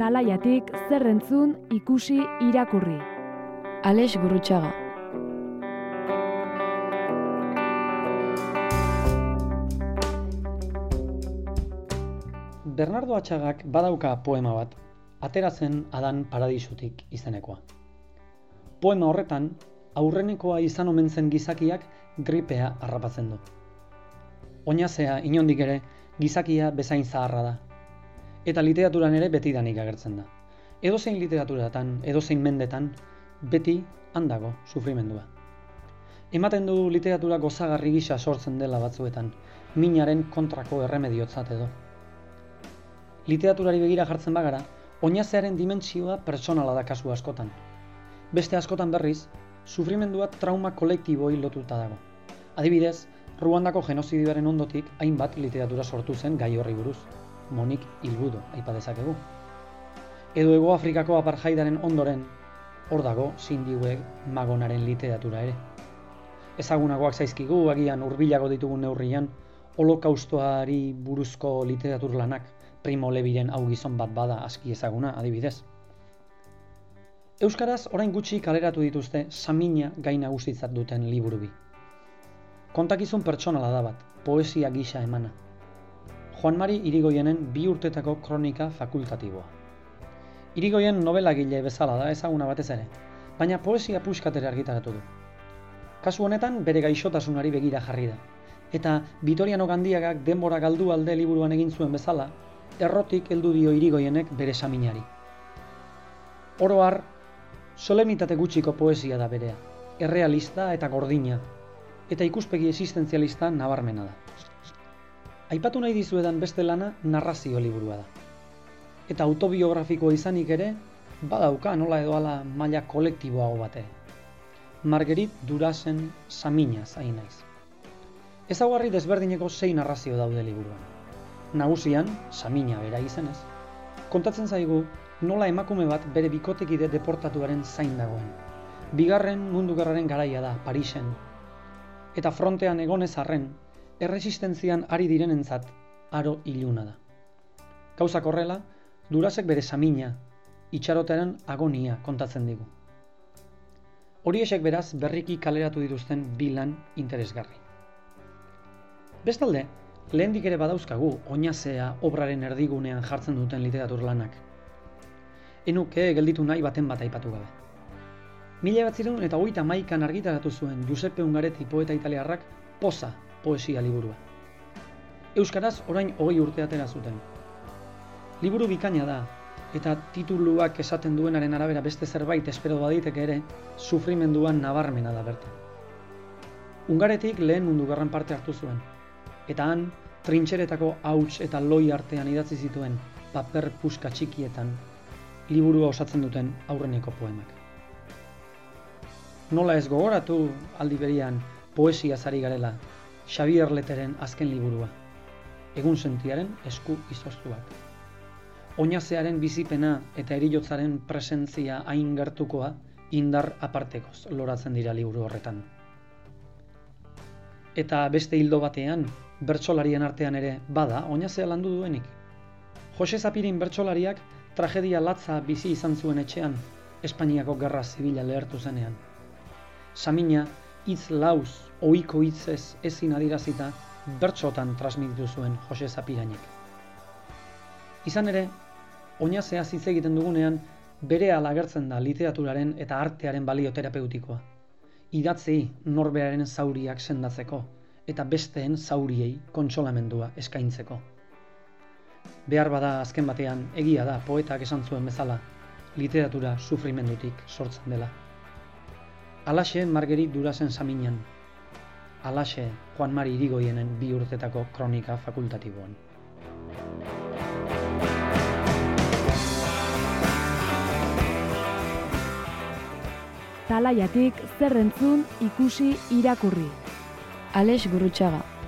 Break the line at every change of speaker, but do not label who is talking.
Alaiatik zer entzun, ikusi, irakurri.
Alex Gurrutxaga.
Bernardo Atxagak badauka poema bat, atera zen Adan paradisutik izenekoa. Poema horretan, aurrenekoa izan omen zen gizakiak gripea harrapatzen du. Oinazea inondik ere gizakia bezain zaharra da. Eta literaturan ere betidanik agertzen da. Edozein literaturatan, edozein mendetan, beti handago sufrimendua. Ematen du literatura gozagarri gisa sortzen dela batzuetan, minaren kontrako erremediotzat edo. Literaturari begira jartzen bagara, oinazearen dimentsioa pertsonala da kasu askotan. Beste askotan berriz, sufrimendua trauma kolektiboi lotuta dago. Adibidez, Ruandako genozidioaren ondotik hainbat literatura sortu zen gai horri buruz. Monique Hilbudo aipa dezakegu. Edo Hego Afrikako apartheidaren ondoren, hor dago Cindy Magonaren literatura ere. Ezagunagoak zaizkigu, agian hurbilago ditugun neurrian, holokaustoari buruzko literatur lanak, Primo Leviren hau gizon bat bada aski ezaguna, adibidez. Euskaraz orain gutxi kaleratu dituzte Samina gai nagusitzat duten liburu bi. Kontakizun pertsonala da bat, poesia gisa emana. Juan Mari Irigoyenen 2 urtetako kronika fakultatiboa. Irigoyen novelagile bezala da ezaguna batez ere, baina poesia puskatera argitaratu du. Kasu honetan bere gaixotasunari begira jarri da, eta Vitoriano Gandiagak denbora galdu alde liburuan egin zuen bezala, errotik heldu dio Irigoyenek bere Saminari. Oro har, solemnitate gutxiko poesia da berea, errealista eta gordina, eta ikuspegi existentzialista nabarmena da. Aipatu nahi dizuedan beste lana narrazio liburua da. Eta autobiografikoa izanik ere, badauka nola edo hala maila kolektiboago bate. Marguerite Durasen Saminaz hain naiz. Ezaugarri desberdineko 6 narrazio daude liburuan. Nagusian, Samina bera izenez, kontatzen zaigu nola emakume bat bere bikotekide deportatuaren zain dagoen. Bigarren Mundu Gerraren garaia da, Parisen. Eta frontean egonez arren, erresistentzian ari direnentzat aro iluna da. Gauzak horrela, Durasek bere Samina, itxarotearen agonia kontatzen digu. Horiexek beraz berriki kaleratu dituzten 2 lan interesgarri. Bestalde, lehendik ere badauzkagu oinazea obraren erdigunean jartzen duten literatur lanak. Enuke gelditu nahi baten bat aipatu gabe. 1931an argitaratu zuen Giuseppe Ungaretti poeta italiarrak Poza poesia liburua. Euskaraz orain 20 urte atera zuten. Liburu bikaina da, eta tituluak esaten duenaren arabera beste zerbait espero baditeke ere, sufrimenduan nabarmena da bertan. Ungaretik Lehen Mundu Gerran parte hartu zuen, eta han trintxeretako hauts eta loi artean idatzi zituen paper puska txikietan liburua osatzen duten aurreneko poemak. Nola ez gogoratu aldi berean poesia zari garela, Xavier Leteren azken liburua, egunsentiaren esku izoztuak. Oinazearen bizipena eta heriotzaren presentzia hain gertukoa indar apartekoz loratzen dira liburu horretan. Eta beste hildo batean, bertsolarien artean ere bada oinazea landu duenik. Jose Zapirin bertsolariak tragedia latza bizi izan zuen etxean, Espainiako Gerra Zibila lehertu zenean. Samina hitz lauz, ohiko hitzez ezin adierazita, bertsotan transmititu zuen Jose Zapirainek. Izan ere, oinazea hitz egiten dugunean, berehala agertzen da literaturaren eta artearen balio terapeutikoa. Idatzei norberaren zauriak sendatzeko, eta besteen zauriei kontsolamendua eskaintzeko. Behar bada azken batean, egia da poetak esan zuen bezala, literatura sufrimendutik sortzen dela. Alaxe Marguerite Durasen Saminan, alaxe Juan Mari Irigoyenen 2 urtetako kronika fakultatiboan.
Alaiatik zer entzun, ikusi, irakurri.
Alex Gurrutxaga.